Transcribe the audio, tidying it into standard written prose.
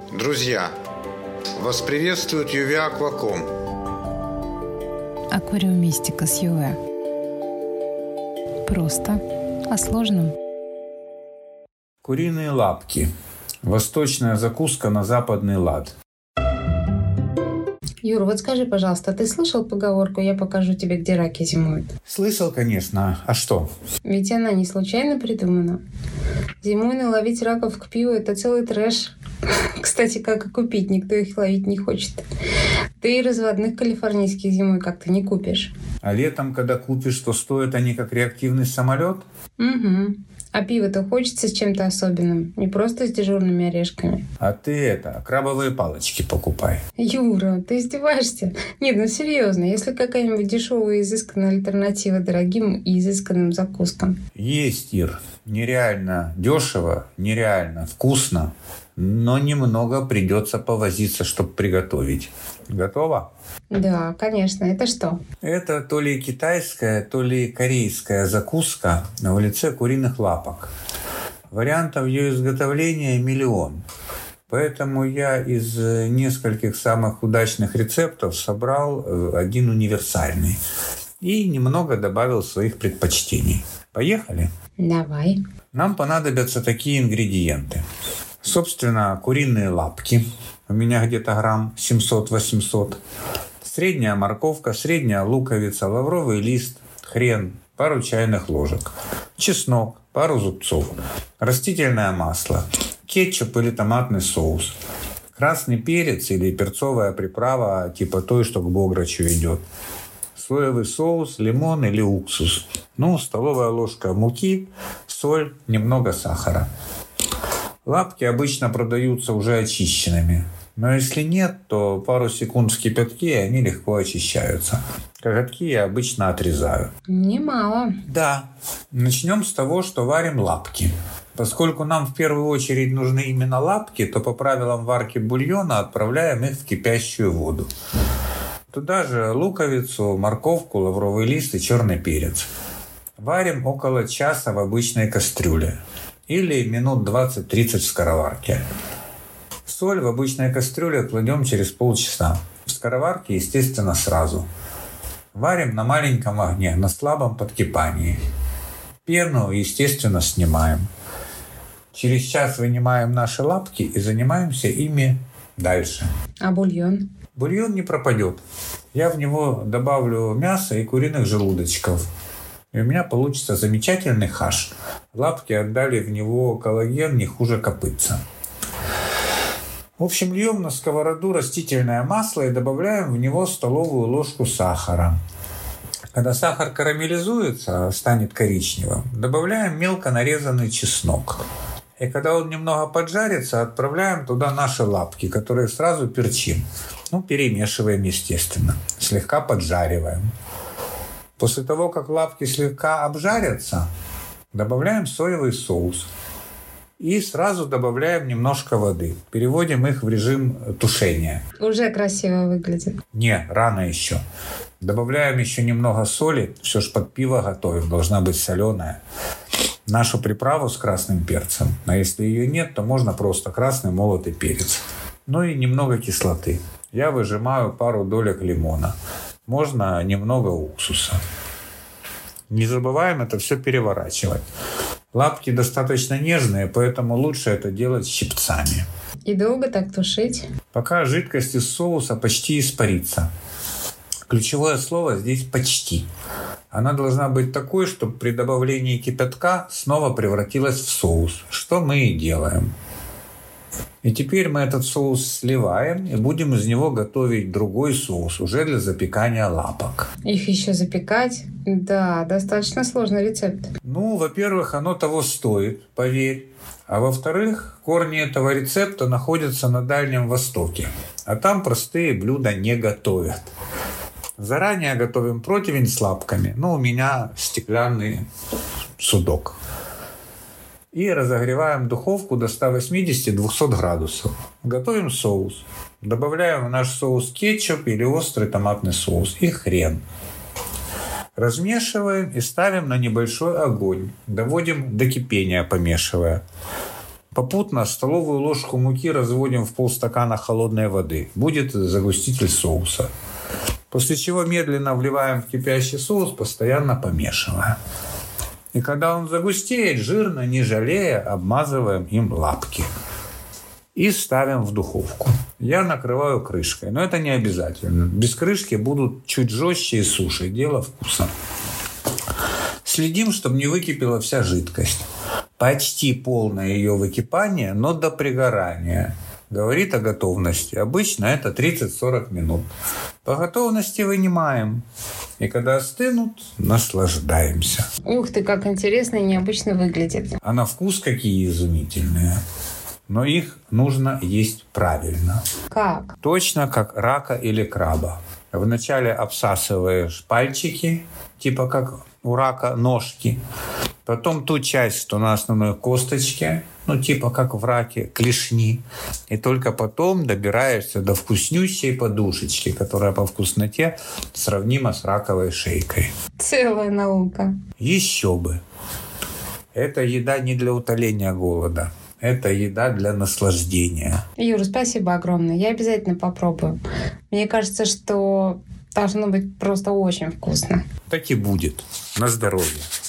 Друзья, вас приветствует UV Aquacom. Аквариумистика с UV. Просто о сложном. Куриные лапки. Восточная закуска на западный лад. Юра, вот скажи, пожалуйста, ты слышал поговорку «Я покажу тебе, где раки зимуют»? Слышал, конечно. А что? Ведь она не случайно придумана. Зимой наловить раков к пиву – это целый трэш. Кстати, как и купить, никто их ловить не хочет. Ты и разводных калифорнийских зимой как-то не купишь. А летом, когда купишь, то стоят они как реактивный самолет? Угу. А пиво-то хочется с чем-то особенным, не просто с дежурными орешками. А ты крабовые палочки покупай. Юра, ты издеваешься? Нет, ну серьезно, если какая-нибудь дешевая изысканная альтернатива дорогим и изысканным закускам. Есть, Ир. Нереально дешево, нереально вкусно, но немного придется повозиться, чтобы приготовить. Готово? Да, конечно. Это что? Это то ли китайская, то ли корейская закуска в лице куриных лапок. Вариантов ее изготовления миллион. Поэтому я из нескольких самых удачных рецептов собрал один универсальный и немного добавил своих предпочтений. Поехали? Давай. Нам понадобятся такие ингредиенты. Собственно, куриные лапки. У меня где-то грамм 700-800. Средняя морковка, средняя луковица, лавровый лист, хрен, пару чайных ложек. Чеснок, пару зубцов. Растительное масло. Кетчуп или томатный соус. Красный перец или перцовая приправа, типа той, что к бограчу идет. Соевый соус, лимон или уксус. Столовая ложка муки, соль, немного сахара. Лапки обычно продаются уже очищенными. Но если нет, то пару секунд в кипятке, и они легко очищаются. Коготки я обычно отрезаю. Немало. Да. Начнем с того, что варим лапки. Поскольку нам в первую очередь нужны именно лапки, то по правилам варки бульона отправляем их в кипящую воду. Туда же луковицу, морковку, лавровый лист и черный перец. Варим около часа в обычной кастрюле. Или минут 20-30 в скороварке. Соль в обычной кастрюле кладем через полчаса. В скороварке, естественно, сразу. Варим на маленьком огне, на слабом подкипании. Пену, естественно, снимаем. Через час вынимаем наши лапки и занимаемся ими дальше. А бульон? Бульон не пропадет. Я в него добавлю мясо и куриных желудочков. И у меня получится замечательный хаш. Лапки отдали в него коллаген не хуже копытца. В общем, льем на сковороду растительное масло и добавляем в него столовую ложку сахара. Когда сахар карамелизуется, станет коричневым, добавляем мелко нарезанный чеснок. И когда он немного поджарится, отправляем туда наши лапки, которые сразу перчим. Перемешиваем, естественно. Слегка поджариваем. После того, как лапки слегка обжарятся, добавляем соевый соус. И сразу добавляем немножко воды. Переводим их в режим тушения. Уже красиво выглядит. Не, рано еще. Добавляем еще немного соли. Все ж под пиво готовим. Должна быть соленая. Нашу приправу с красным перцем. А если ее нет, то можно просто красный молотый перец. И немного кислоты. Я выжимаю пару долек лимона. Можно немного уксуса. Не забываем это все переворачивать. Лапки достаточно нежные, поэтому лучше это делать щипцами. И долго так тушить? Пока жидкость из соуса почти испарится. Ключевое слово здесь «почти». Она должна быть такой, чтобы при добавлении кипятка снова превратилась в соус, что мы и делаем. И теперь мы этот соус сливаем и будем из него готовить другой соус уже для запекания лапок. Их еще запекать? Да, достаточно сложный рецепт. Во-первых, оно того стоит, поверь. А во-вторых, корни этого рецепта находятся на Дальнем Востоке. А там простые блюда не готовят. Заранее готовим противень с лапками. У меня стеклянный судок. И разогреваем духовку до 180-200 градусов. Готовим соус. Добавляем в наш соус кетчуп или острый томатный соус и хрен. Размешиваем и ставим на небольшой огонь. Доводим до кипения, помешивая. Попутно столовую ложку муки разводим в полстакана холодной воды. Будет загуститель соуса. После чего медленно вливаем в кипящий соус, постоянно помешивая. И когда он загустеет, жирно, не жалея, обмазываем им лапки. И ставим в духовку. Я накрываю крышкой, но это не обязательно. Без крышки будут чуть жестче и суше. Дело вкуса. Следим, чтобы не выкипела вся жидкость. Почти полное ее выкипание, но до пригорания. Говорит о готовности. Обычно это 30-40 минут. По готовности вынимаем. И когда остынут, наслаждаемся. Ух ты, как интересно и необычно выглядит. А на вкус какие изумительные. Но их нужно есть правильно. Как? Точно как рака или краба. Вначале обсасываешь пальчики, типа как у рака ножки. Потом ту часть, что на основной косточке, типа как в раке, клешни. И только потом добираешься до вкуснющей подушечки, которая по вкусноте сравнима с раковой шейкой. Целая наука. Еще бы. Это еда не для утоления голода. Это еда для наслаждения. Юра, спасибо огромное. Я обязательно попробую. Мне кажется, что должно быть просто очень вкусно. Так и будет. На здоровье.